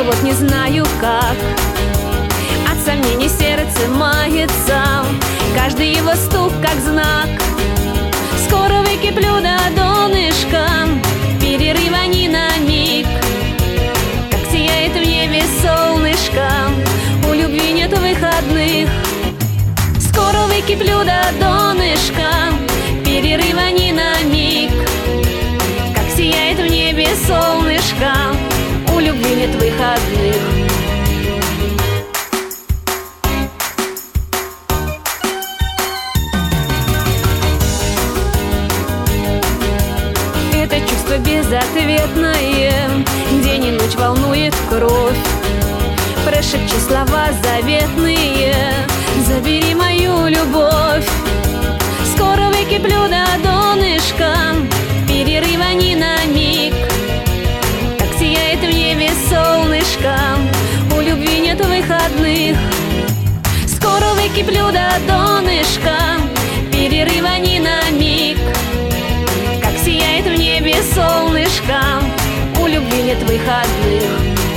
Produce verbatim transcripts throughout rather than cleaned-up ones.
вот не знаю как. От сомнений сердце мается, каждый его стук как знак. Скоро выкиплю до донышка, перерыва ни на миг. Как сияет в небе солнышко, у любви нет выходных. Скоро выкиплю до донышка, перерыва ни на миг. Как сияет в небе солнышко, у любви нет выходных. Это чувство безответное, день и ночь волнует кровь. Прошепчи слова заветные, забери мою любовь. Скоро выкиплю до донышка, перерыва ни на миг. Как сияет в небе солнышко, у любви нет выходных. Скоро выкиплю до донышка, перерыва ни на миг. Как сияет в небе солнышко, у любви нет выходных.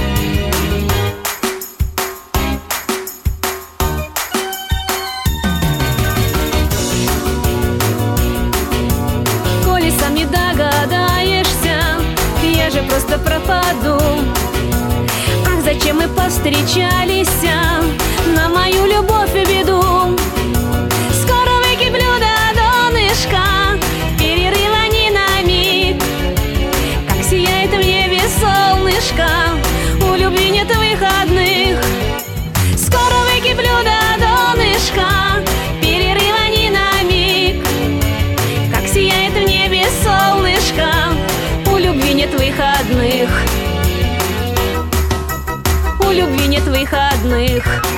Коли сам не догадаешься, я же просто пропаду. Ах, зачем мы повстречались, на мою любовь и беду. Скоро выкиплю до донышка, перерыва ни на миг. Как сияет в небе солнышко, у любви нет выходных. Скоро выкиплю до донышка, перерыва ни на миг. Как сияет в небе солнышко, у любви нет выходных. У любви нет выходных.